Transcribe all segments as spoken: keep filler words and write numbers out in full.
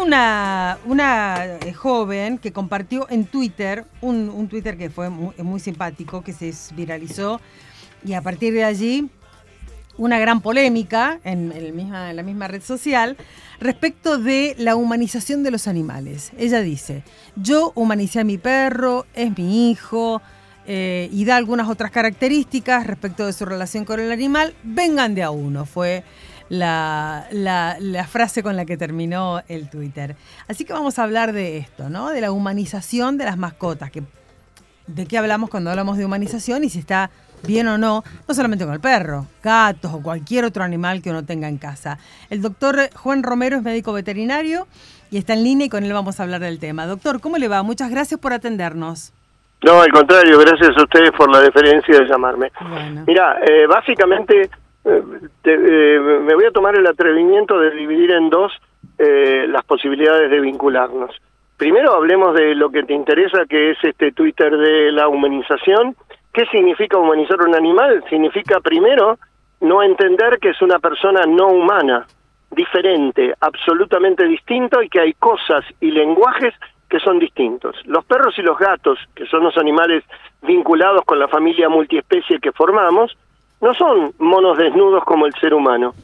una, una eh, joven que compartió en Twitter, un, un Twitter que fue muy, muy simpático, que se viralizó, y a partir de allí una gran polémica en, en, el misma, en la misma red social respecto de la humanización de los animales. Ella dice: yo humanicé a mi perro, es mi hijo, eh, y da algunas otras características respecto de su relación con el animal. Vengan de a uno, fue la, la, la frase con la que terminó el Twitter. Así que vamos a hablar de esto, ¿no? De la humanización de las mascotas. Que, ¿de qué hablamos cuando hablamos de humanización? Y si está bien o no, no solamente con el perro, gatos o cualquier otro animal que uno tenga en casa. El doctor Juan Romero es médico veterinario y está en línea, y con él vamos a hablar del tema. Doctor, ¿cómo le va? Muchas gracias por atendernos. No, al contrario, gracias a ustedes por la deferencia de llamarme. Bueno. Mira, eh, básicamente eh, te, eh, me voy a tomar el atrevimiento de dividir en dos eh, las posibilidades de vincularnos. Primero hablemos de lo que te interesa, que es este Twitter de la humanización. ¿Qué significa humanizar un animal? Significa, primero, no entender que es una persona no humana, diferente, absolutamente distinto, y que hay cosas y lenguajes que son distintos. Los perros y los gatos, que son los animales vinculados con la familia multiespecie que formamos, no son monos desnudos como el ser humano.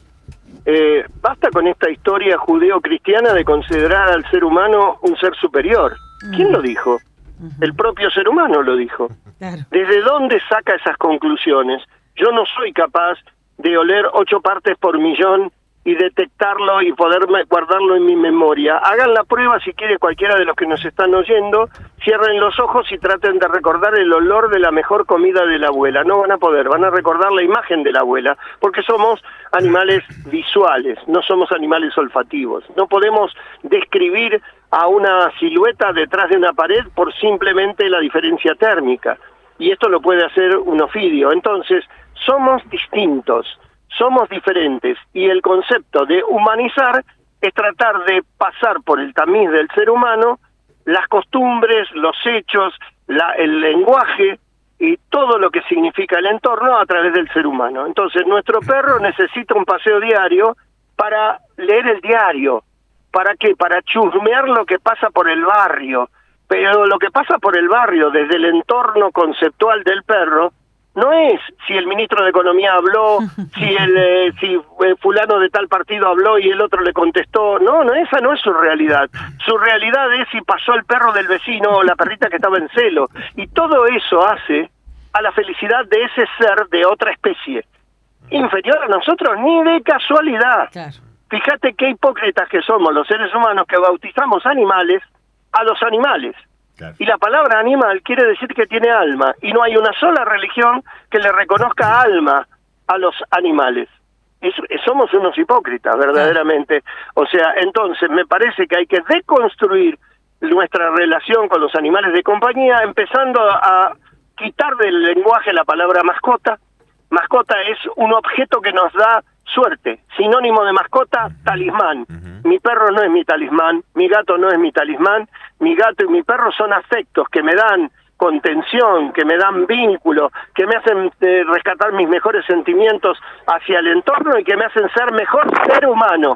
Eh, basta con esta historia judeo-cristiana de considerar al ser humano un ser superior. ¿Quién lo dijo? El propio ser humano lo dijo. Claro. ¿Desde dónde saca esas conclusiones? Yo no soy capaz de oler ocho partes por millón y detectarlo y poder guardarlo en mi memoria. Hagan la prueba si quiere cualquiera de los que nos están oyendo, cierren los ojos y traten de recordar el olor de la mejor comida de la abuela. No van a poder, van a recordar la imagen de la abuela, porque somos animales visuales, no somos animales olfativos. No podemos describir a una silueta detrás de una pared por simplemente la diferencia térmica. Y esto lo puede hacer un ofidio. Entonces, somos distintos, somos diferentes, y el concepto de humanizar es tratar de pasar por el tamiz del ser humano las costumbres, los hechos, la, el lenguaje y todo lo que significa el entorno a través del ser humano. Entonces, nuestro perro necesita un paseo diario para leer el diario. ¿Para qué? Para chusmear lo que pasa por el barrio. Pero lo que pasa por el barrio desde el entorno conceptual del perro no es si el ministro de Economía habló, si el eh, si eh, fulano de tal partido habló y el otro le contestó. No, no, esa no es su realidad. Su realidad es si pasó el perro del vecino o la perrita que estaba en celo. Y todo eso hace a la felicidad de ese ser de otra especie, inferior a nosotros ni de casualidad. Claro. Fíjate qué hipócritas que somos los seres humanos, que bautizamos animales a los animales. Claro. Y la palabra animal quiere decir que tiene alma, y no hay una sola religión que le reconozca alma a los animales. Es, somos unos hipócritas, verdaderamente. O sea, entonces me parece que hay que deconstruir nuestra relación con los animales de compañía, empezando a quitar del lenguaje la palabra mascota. Mascota es un objeto que nos da suerte. Sinónimo de mascota, talismán. Uh-huh. Mi perro no es mi talismán, mi gato no es mi talismán, mi gato y mi perro son afectos que me dan contención, que me dan vínculo, que me hacen eh, rescatar mis mejores sentimientos hacia el entorno y que me hacen ser mejor ser humano.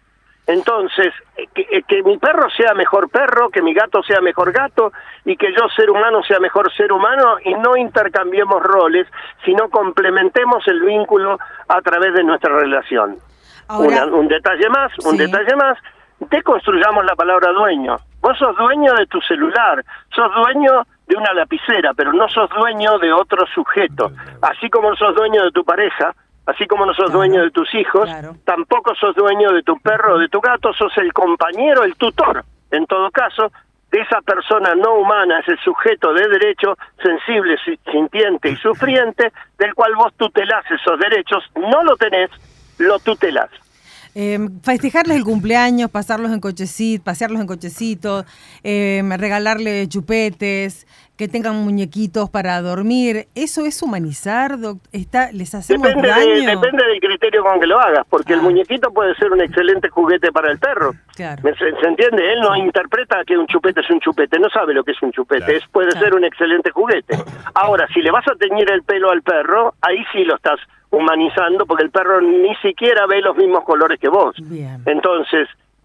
Entonces, que, que mi perro sea mejor perro, que mi gato sea mejor gato, y que yo, ser humano, sea mejor ser humano, y no intercambiemos roles, sino complementemos el vínculo a través de nuestra relación. Ahora, Una, un detalle más, un sí. detalle más, deconstruyamos la palabra dueño. Vos sos dueño de tu celular, sos dueño de una lapicera, pero no sos dueño de otro sujeto. Así como sos dueño de tu pareja, así como no sos claro, dueño de tus hijos, claro. tampoco sos dueño de tu perro o de tu gato, sos el compañero, el tutor, en todo caso, de esa persona no humana, ese sujeto de derecho, sensible, sintiente y sufriente, del cual vos tutelás esos derechos, no lo tenés, lo tutelás. Eh, festejarles el cumpleaños, pasarlos en cochecito, pasearlos en cochecito, eh, regalarle chupetes, que tengan muñequitos para dormir, ¿eso es humanizar? Está, ¿Les hacemos depende daño? De, depende del criterio con que lo hagas, porque ah. el muñequito puede ser un excelente juguete para el perro. Claro. ¿Se, ¿Se entiende? Él no sí. interpreta que un chupete es un chupete, no sabe lo que es un chupete, claro. es, puede claro. ser un excelente juguete. Ahora, si le vas a teñir el pelo al perro, ahí sí lo estás humanizando, porque el perro ni siquiera ve los mismos colores que vos. Bien. Entonces,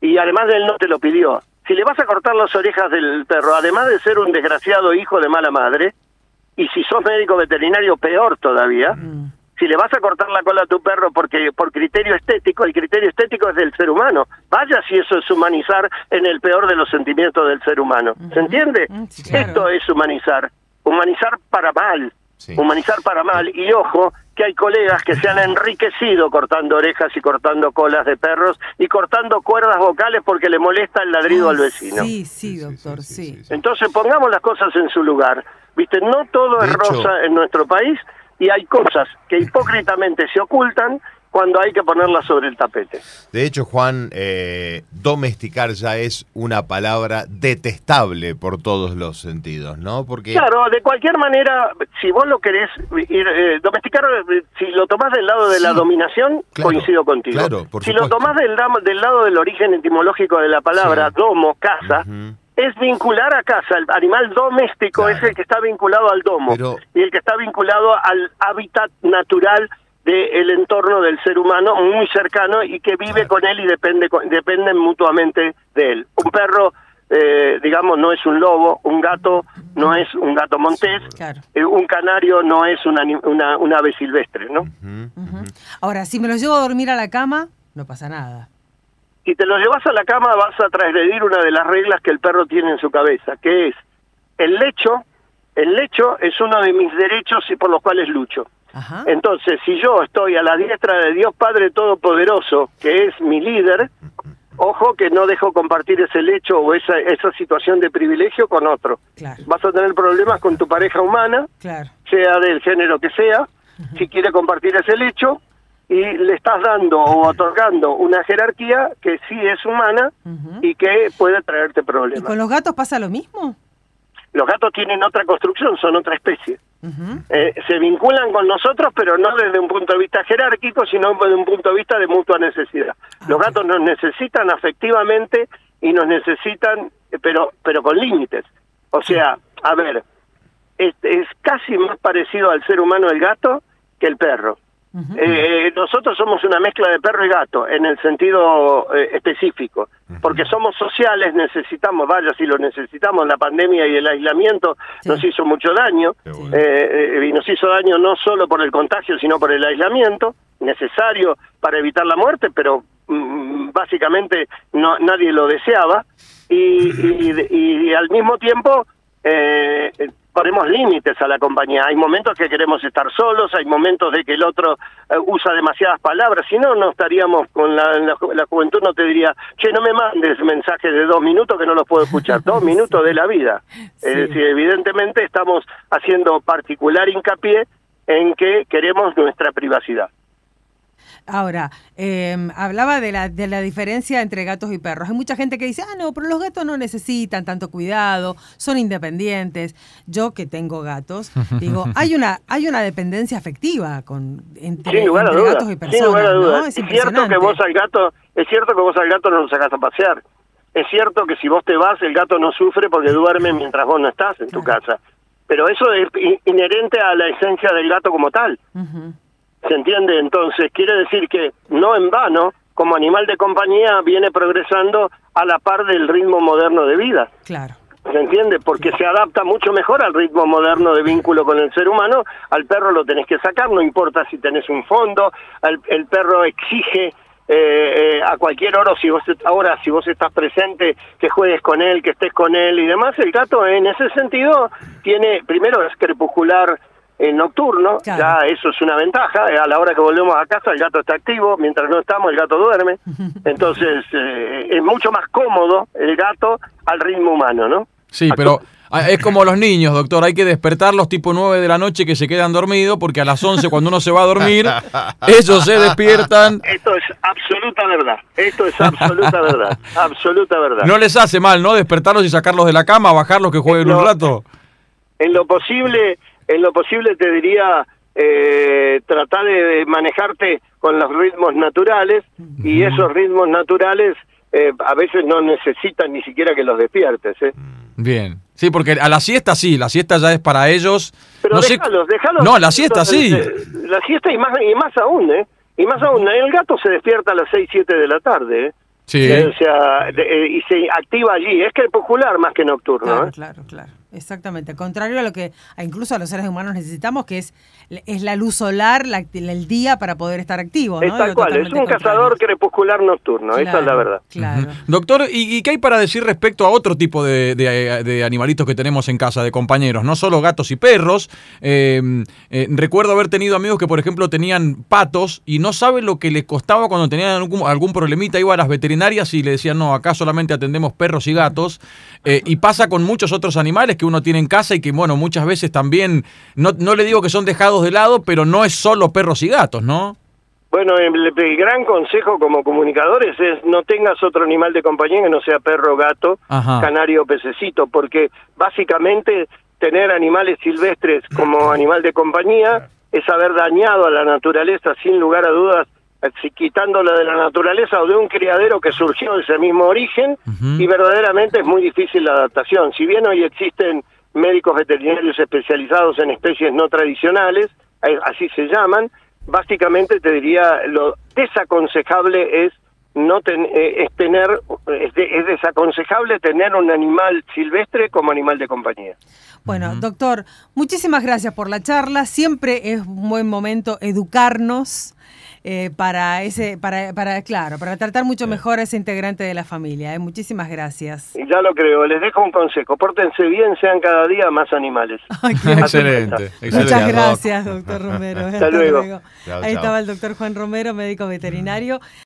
y además él no te lo pidió. Si le vas a cortar las orejas del perro, además de ser un desgraciado hijo de mala madre, y si sos médico veterinario, peor todavía, mm. si le vas a cortar la cola a tu perro porque por criterio estético, el criterio estético es del ser humano. Vaya si eso es humanizar en el peor de los sentimientos del ser humano. ¿Se entiende? Mm, sí, claro. Esto es humanizar. Humanizar para mal. Sí. Humanizar para mal. Y ojo, que hay colegas que se han enriquecido cortando orejas y cortando colas de perros y cortando cuerdas vocales porque le molesta el ladrido Ay, al vecino. Sí, sí, doctor, sí, sí, sí, sí. Entonces pongamos las cosas en su lugar. Viste, no todo de es hecho, rosa en nuestro país y hay cosas que hipócritamente se ocultan cuando hay que ponerlas sobre el tapete. De hecho, Juan, eh, domesticar ya es una palabra detestable por todos los sentidos, ¿no? Porque claro, de cualquier manera, si vos lo querés ir, eh, domesticar, si lo tomás del lado de sí, la dominación, claro, coincido contigo. Claro, por si supuesto. lo tomás del, del lado del origen etimológico de la palabra, sí, domo, casa, uh-huh, es vincular a casa. El animal doméstico claro, es el que está vinculado al domo, pero y el que está vinculado al hábitat natural del entorno del ser humano, muy cercano y que vive claro, con él y depende dependen mutuamente de él. Un perro, eh, digamos, no es un lobo, un gato no es un gato montés, claro, eh, un canario no es una, una, una ave silvestre, ¿no? Uh-huh, uh-huh. Ahora, si me lo llevo a dormir a la cama, no pasa nada. Si te lo llevas a la cama vas a transgredir una de las reglas que el perro tiene en su cabeza, que es el lecho. El lecho es uno de mis derechos y por los cuales lucho. Ajá. Entonces, si yo estoy a la diestra de Dios Padre Todopoderoso, que es mi líder, ojo que no dejo compartir ese lecho o esa esa situación de privilegio con otro. Claro. Vas a tener problemas con tu pareja humana, claro, sea del género que sea, uh-huh, si quiere compartir ese lecho, y le estás dando o otorgando una jerarquía que sí es humana, uh-huh, y que puede traerte problemas. ¿Y con los gatos pasa lo mismo? Los gatos tienen otra construcción, son otra especie. Uh-huh. Eh, se vinculan con nosotros, pero no desde un punto de vista jerárquico, sino desde un punto de vista de mutua necesidad. Okay. Los gatos nos necesitan afectivamente y nos necesitan, pero pero con límites. O sea, a ver, es, es casi más parecido al ser humano el gato que el perro. Uh-huh. Eh, nosotros somos una mezcla de perro y gato en el sentido eh, específico, porque somos sociales, necesitamos, vaya si lo necesitamos, la pandemia y el aislamiento sí, nos hizo mucho daño, bueno, eh, eh, y nos hizo daño no solo por el contagio, sino por el aislamiento, necesario para evitar la muerte, pero mm, básicamente no nadie lo deseaba, y, y, y, y al mismo tiempo eh, ponemos límites a la compañía. Hay momentos que queremos estar solos, hay momentos de que el otro uh, usa demasiadas palabras, si no, no estaríamos con la, la, la juventud, no te diría, che, no me mandes mensajes de dos minutos que no los puedo escuchar, dos minutos sí, de la vida. Sí. Es decir, evidentemente estamos haciendo particular hincapié en que queremos nuestra privacidad. Ahora, eh, hablaba de la de la diferencia entre gatos y perros. Hay mucha gente que dice, ah, no, pero los gatos no necesitan tanto cuidado, son independientes. Yo que tengo gatos, digo, hay una hay una dependencia afectiva con entre, sin lugar a entre duda, gatos y personas, sin lugar a duda. ¿no? Es, es cierto que vos al gato, es cierto que vos al gato no lo sacás a pasear. Es cierto que si vos te vas, el gato no sufre porque duerme mientras vos no estás en tu claro, casa. Pero eso es inherente a la esencia del gato como tal. Uh-huh. ¿Se entiende? Entonces, quiere decir que no en vano, como animal de compañía, viene progresando a la par del ritmo moderno de vida. Claro. ¿Se entiende? Porque claro, se adapta mucho mejor al ritmo moderno de vínculo con el ser humano. Al perro lo tenés que sacar, no importa si tenés un fondo. El, el perro exige eh, eh, a cualquier hora, si vos, ahora, si vos estás presente, que juegues con él, que estés con él y demás. El gato, en ese sentido, tiene, primero es crepuscular, en nocturno, claro, ya eso es una ventaja. A la hora que volvemos a casa el gato está activo, mientras no estamos el gato duerme, entonces eh, es mucho más cómodo el gato al ritmo humano, ¿no? Sí, pero es como los niños, doctor, hay que despertarlos tipo nueve de la noche que se quedan dormidos, porque a las once cuando uno se va a dormir, ellos se despiertan. Esto es absoluta verdad, esto es absoluta verdad, absoluta verdad. No les hace mal, ¿no? Despertarlos y sacarlos de la cama, bajarlos que jueguen lo, un rato. En lo posible... En lo posible te diría, eh, tratar de manejarte con los ritmos naturales, uh-huh, y esos ritmos naturales eh, a veces no necesitan ni siquiera que los despiertes. ¿eh? Bien, sí, porque a la siesta sí, la siesta ya es para ellos. Pero no déjalos, sé... déjalos. No, la siesta sí. La siesta y más, y más aún, ¿eh? Y más aún, el gato se despierta a las seis, siete de la tarde, ¿eh? Sí. O sea, de, y se activa allí. Es crepuscular más que nocturno. Claro, ¿eh? claro, claro. Exactamente. Contrario a lo que a incluso a los seres humanos necesitamos, que es, es la luz solar, la, el día para poder estar activos, ¿no? Es tal cual, es un cazador crepuscular nocturno, claro, esa es la verdad. Claro. Uh-huh. Doctor, ¿y, ¿y qué hay para decir respecto a otro tipo de, de, de animalitos que tenemos en casa, de compañeros? No solo gatos y perros. Eh, eh, recuerdo haber tenido amigos que, por ejemplo, tenían patos y no saben lo que les costaba cuando tenían algún, algún problemita. Iba a las veterinarias y le decían, no, acá solamente atendemos perros y gatos. Eh, y pasa con muchos otros animales que uno tiene en casa y que, bueno, muchas veces también, no, no le digo que son dejados de lado, pero no es solo perros y gatos, ¿no? Bueno, el, el gran consejo como comunicadores es no tengas otro animal de compañía que no sea perro, gato, Ajá. canario o pececito, porque básicamente tener animales silvestres como animal de compañía es haber dañado a la naturaleza sin lugar a dudas, quitándola de la naturaleza o de un criadero que surgió de ese mismo origen, uh-huh. y verdaderamente es muy difícil la adaptación. Si bien hoy existen médicos veterinarios especializados en especies no tradicionales, así se llaman, básicamente te diría, lo desaconsejable es no ten, eh, es tener es, de, es desaconsejable tener un animal silvestre como animal de compañía. Bueno, uh-huh. doctor, muchísimas gracias por la charla. Siempre es un buen momento educarnos. Eh, para ese, para, para, claro, para tratar mucho mejor a ese integrante de la familia. ¿eh? Muchísimas gracias. Ya lo creo. Les dejo un consejo. Pórtense bien, sean cada día más animales. Ay, excelente, excelente. Muchas gracias, doctor Romero. Hasta, Hasta luego. luego. Chao, Ahí chao. estaba el doctor Juan Romero, médico veterinario.